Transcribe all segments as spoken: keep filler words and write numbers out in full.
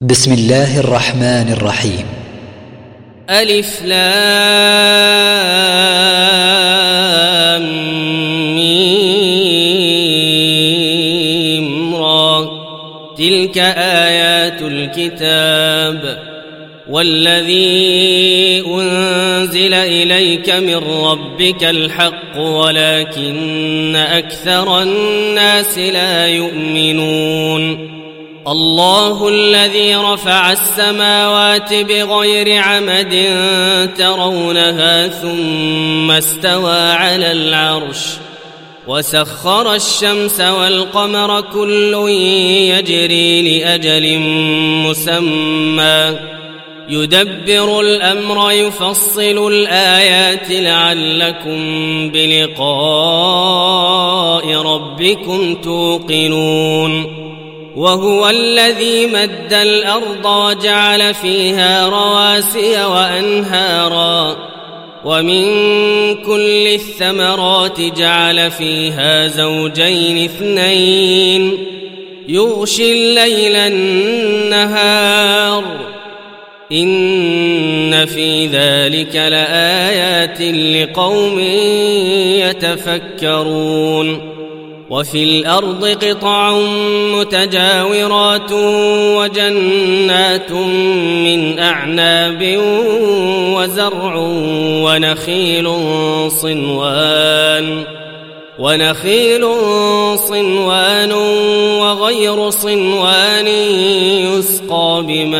بسم الله الرحمن الرحيم. ألف لام ميم را. تلك آيات الكتاب والذي أنزل إليك من ربك الحق ولكن أكثر الناس لا يؤمنون. الله الذي رفع السماوات بغير عمد ترونها ثم استوى على العرش وسخر الشمس والقمر كل يجري لأجل مسمى يدبر الأمر يفصل الآيات لعلكم بلقاء ربكم توقنون. وهو الذي مد الأرض وجعل فيها رواسي وأنهارا ومن كل الثمرات جعل فيها زوجين اثنين يغشي الليل النهار إن في ذلك لآيات لقوم يتفكرون. وفي الأرض قطع متجاورات وجنات من أعناب وزرع ونخيل صنوان ونخيل صنوان وغير صنوان يسقى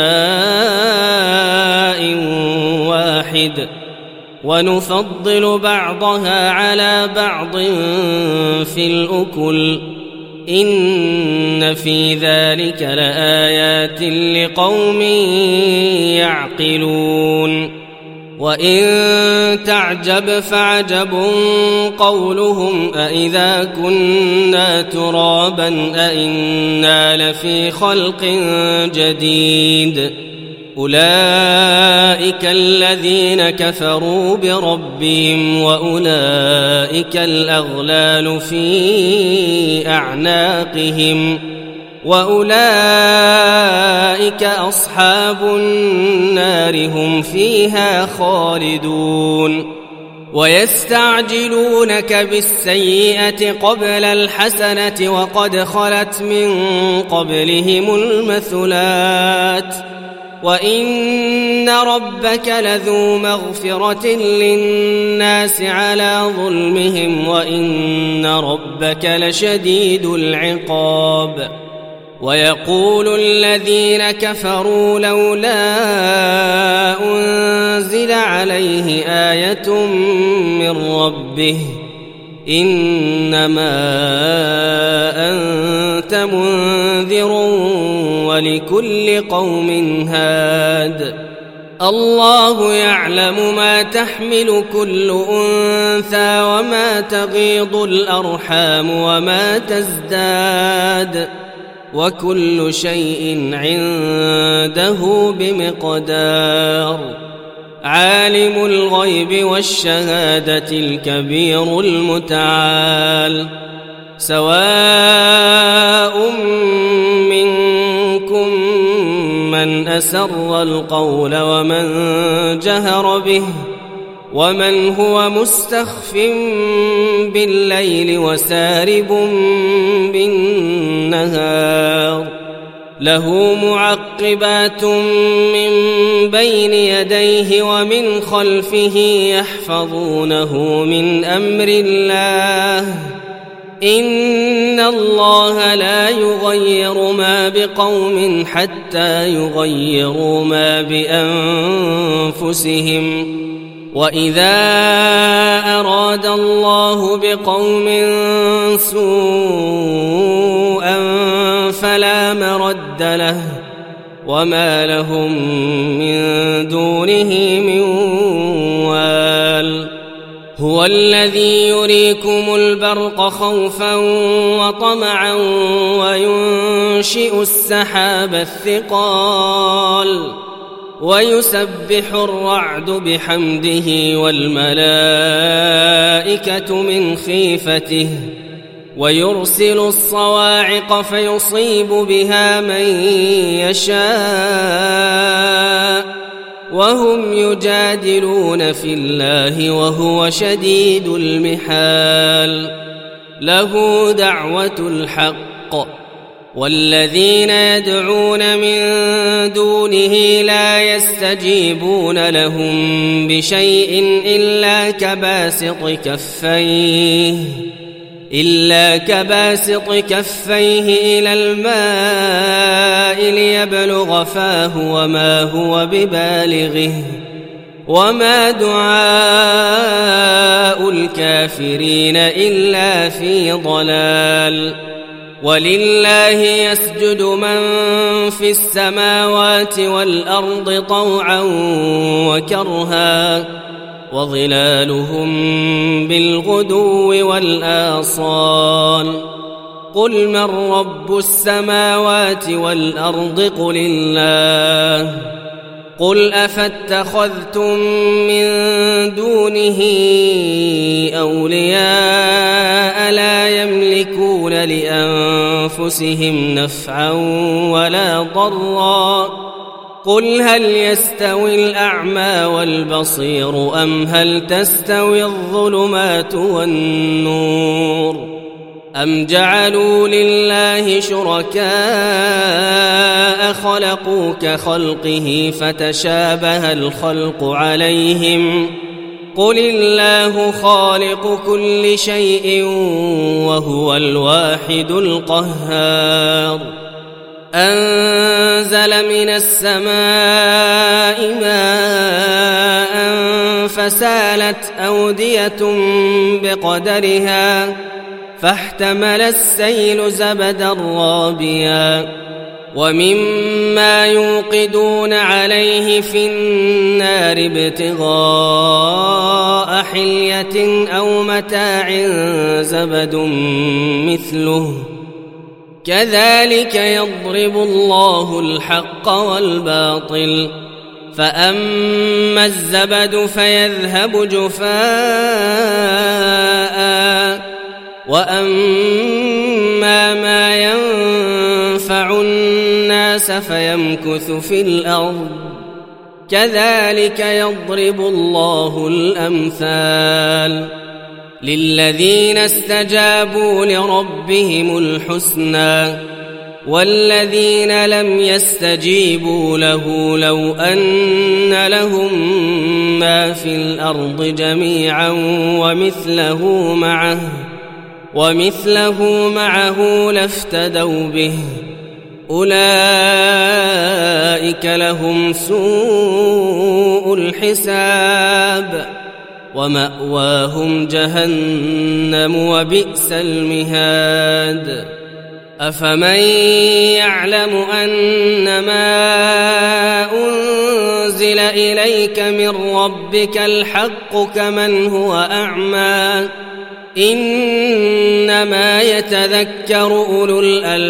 بماء واحد ونفضل بعضها على بعض في الأكل إن في ذلك لآيات لقوم يعقلون. وإن تعجب فعجب قولهم أإذا كنا ترابا أإنا لفي خلق جديد أولئك الذين كفروا بربهم وأولئك الأغلال في أعناقهم وأولئك أصحاب النار هم فيها خالدون. ويستعجلونك بالسيئة قبل الحسنة وقد خلت من قبلهم المثلات وإن ربك لذو مغفرة للناس على ظلمهم وإن ربك لشديد العقاب. ويقول الذين كفروا لولا أنزل عليه آية من ربه إنما أنت منذر ولكل قوم هاد. الله يعلم ما تحمل كل أنثى وما تغيض الأرحام وما تزداد وكل شيء عنده بمقدار. عالم الغيب والشهادة الكبير المتعال. سواء منكم من أسر القول ومن جهر به ومن هو مستخف بالليل وسارب بالنهار له معقبات من بين يديه ومن خلفه يحفظونه من أمر الله إن الله لا يغير ما بقوم حتى يغيروا ما بأنفسهم وإذا أراد الله بقوم سوءا فلا مرد له وما لهم من دونه من وال. هو الذي يريكم البرق خوفا وطمعا وينشئ السحاب الثقال ويسبح الرعد بحمده والملائكة من خيفته ويرسل الصواعق فيصيب بها من يشاء وهم يجادلون في الله وهو شديد المحال له دعوة الحق والذين يدعون من دونه لا يستجيبون لهم بشيء إلا كباسط كفيه إلا كباسط كفيه إلى الماء ليبلغ فاه وما هو ببالغه وما دعاء الكافرين إلا في ضلال ولله يسجد من في السماوات والأرض طوعا وكرها وظلالهم بالغدو والآصال قل من رب السماوات والأرض قل الله قل أفاتخذتم من دونه أولياء لا يملكون لأنفسهم نفعا ولا ضرا قل هل يستوي الأعمى والبصير أم هل تستوي الظلمات والنور أم جعلوا لله شركاء خلقوا كخلقه فتشابه الخلق عليهم قل الله خالق كل شيء وهو الواحد القهار أنزل من السماء ماء فسالت أودية بقدرها فاحتمل السيل زبدا رابيا ومما يوقدون عليه في النار ابتغاء حلية أو متاع زبد مثله كذلك يضرب الله الحق والباطل فأما الزبد فيذهب جفاء وأما ما ينفع الناس فيمكث في الأرض كذلك يضرب الله الأمثال للذين استجابوا لربهم الحسنى والذين لم يستجيبوا له لو أن لهم ما في الأرض جميعا ومثله معه ومثله معه لافتدوا به أولئك لهم سوء الحساب ومأواهم جهنم وبئس المهاد أفمن يعلم أنما أنزل إليك من ربك الحق كمن هو أعمى إنما يتذكر أولو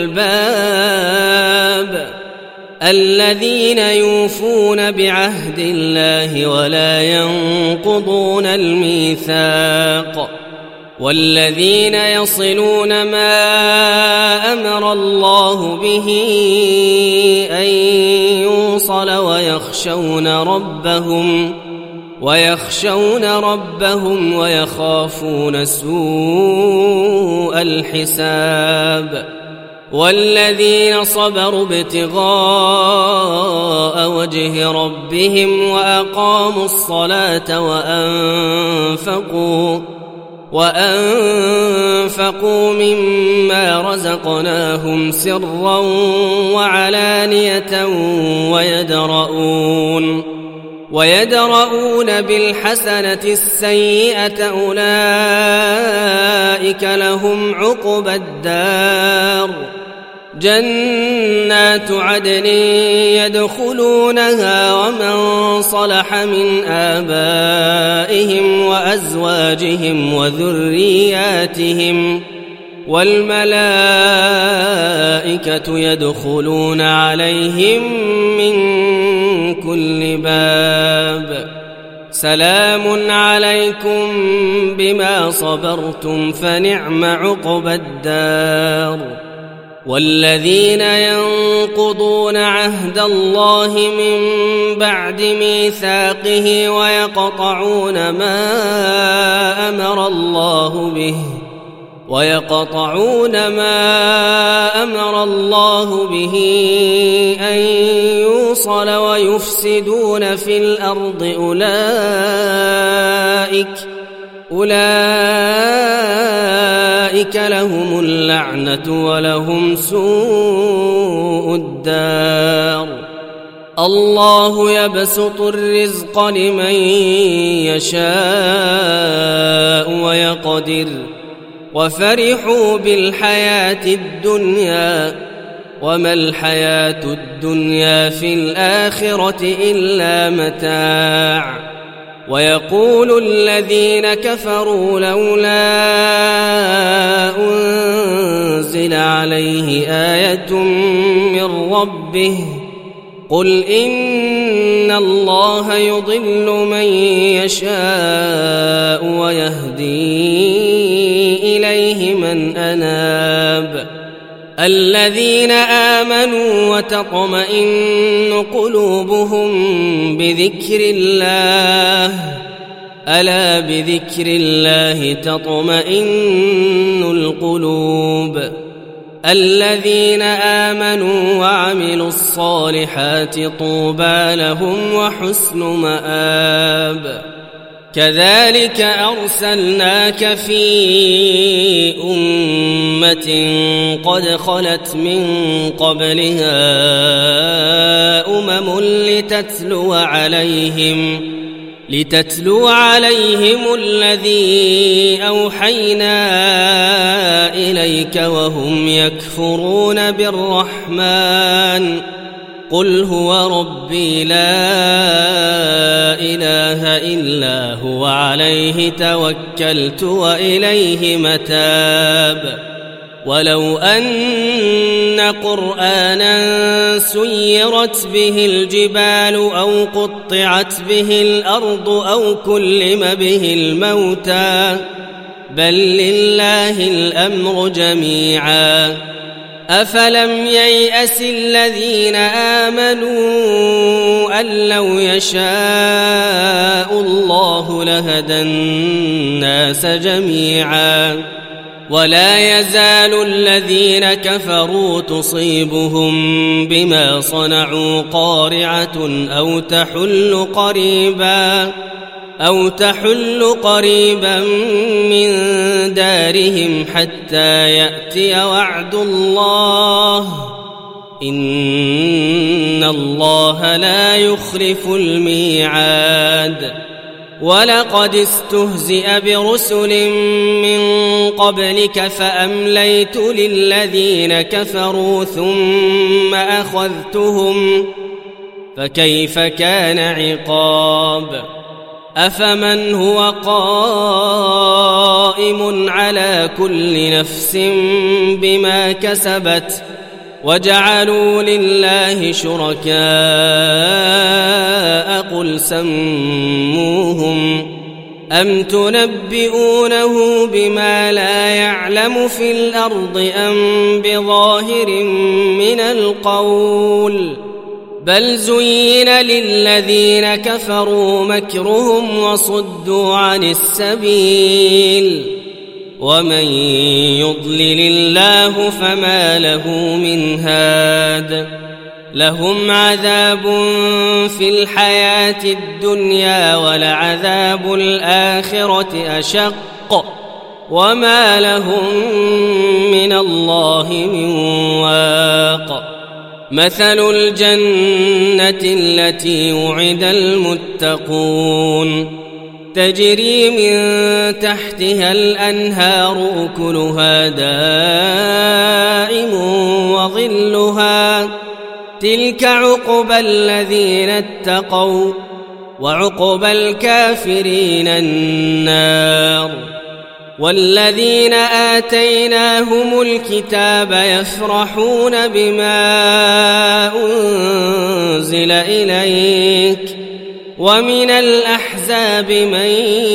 الألباب الذين يوفون بعهد الله ولا ينقضون الميثاق والذين يصلون ما أمر الله به أن يوصل ويخشون ربهم ويخشون ربهم ويخافون سوء الحساب والذين صبروا ابتغاء وجه ربهم وأقاموا الصلاة وأنفقوا وأنفقوا مما رزقناهم سرا وعلانية ويدرؤون ويدرؤون بالحسنة السيئة أولئك لهم عقبى الدار جنات عدن يدخلونها ومن صلح من آبائهم وأزواجهم وذرياتهم والملائكة يدخلون عليهم من كل باب سلام عليكم بما صبرتم فنعم عقبى الدار. والذين ينقضون عهد الله من بعد ميثاقه ويقطعون ما أمر الله به ويقطعون ما أمر الله به أن يوصل ويفسدون في الأرض أولئك أولئك لهم اللعنة ولهم سوء الدار. الله يبسط الرزق لمن يشاء ويقدر وفرحوا بالحياة الدنيا وما الحياة الدنيا في الآخرة إلا متاع. ويقول الذين كفروا لولا أنزل عليه آية من ربه قل إن الله يضل من يشاء ويهدي إليه من أناب. الذين آمنوا وتطمئن قلوبهم بذكر الله ألا بذكر الله تطمئن القلوب. الذين آمنوا وعملوا الصالحات طوبى لهم وحسن مآب. كذلك أرسلناك في أمة قد خلت من قبلها أمم لتتلو عليهم لتتلو عليهم الذي أوحينا إليك وهم يكفرون بالرحمن قل هو ربي لا إله إلا هو عليه توكلت وإليه متاب. ولو أن قرآنا سيرت به الجبال أو قطعت به الأرض أو كلم به الموتى بل لله الأمر جميعا. أفلم ييأس الذين آمنوا أن لو يشاء الله لهدى الناس جميعا. ولا يزال الذين كفروا تصيبهم بما صنعوا قارعة أو تحل قريبا أو تحل قريبا من دارهم حتى يأتي وعد الله إن الله لا يخلف الميعاد. ولقد استهزئ برسل من قبلك فأمليت للذين كفروا ثم أخذتهم فكيف كان عقاب. أفمن هو قائم على كل نفس بما كسبت وجعلوا لله شركاء قل سموهم أم تنبئونه بما لا يعلم في الأرض أم بظاهر من القول بل زين للذين كفروا مكرهم وصدوا عن السبيل ومن يضلل الله فما له من هاد. لهم عذاب في الحياة الدنيا ولعذاب الآخرة أشق وما لهم من الله من واق. مثل الجنة التي وعد المتقون تجري من تحتها الأنهار أكلها دائم وظلها تلك عقبى الذين اتقوا وعقبى الكافرين النار. والذين آتيناهم الكتاب يفرحون بما أنزل إليك ومن الأحزاب من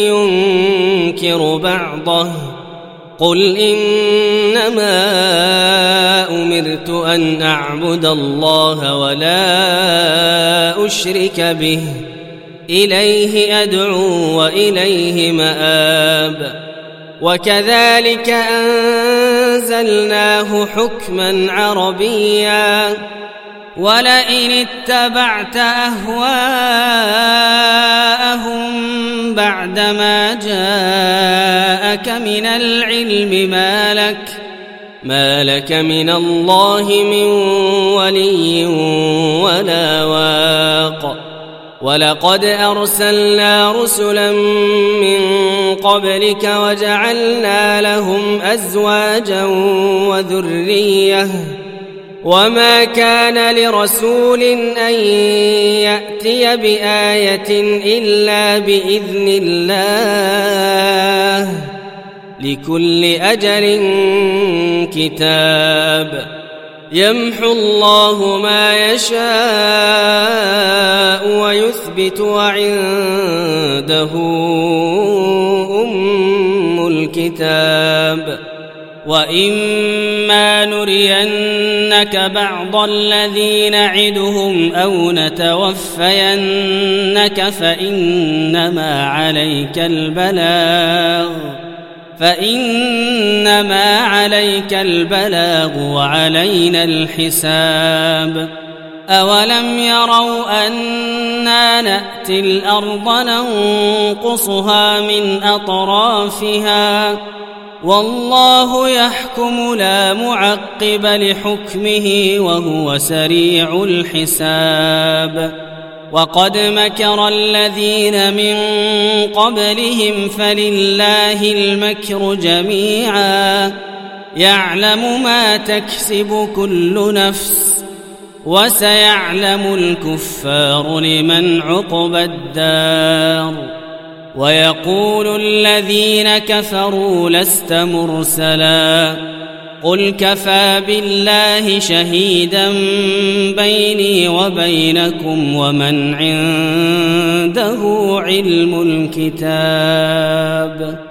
ينكر بعضه قل إنما أمرت أن أعبد الله ولا أشرك به إليه أدعو وإليه مآب وكذلك أنزلناه حكما عربيا ولئن اتبعت أهواءهم بعدما جاءك من العلم ما لك ما لك من الله من ولي ولا واق ولقد أرسلنا رسلا من قبلك وجعلنا لهم أزواجا وذرية وما كان لرسول أن يأتي بآية إلا بإذن الله لكل أجل كتاب يمحو الله ما يشاء ويثبت وعنده أم الكتاب وإما نرينك بعض الذي نعدهم أو نتوفينك فإنما عليك البلاغ فإنما عليك البلاغ وعلينا الحساب أولم يروا أنا نأتي الأرض ننقصها من أطرافها والله يحكم لا معقب لحكمه وهو سريع الحساب وقد مكر الذين من قبلهم فلله المكر جميعا يعلم ما تكسب كل نفس وسيعلم الكفار لمن عقبى الدار ويقول الذين كفروا لست مرسلا قل كفى بالله شهيدا بيني وبينكم ومن عنده علم الكتاب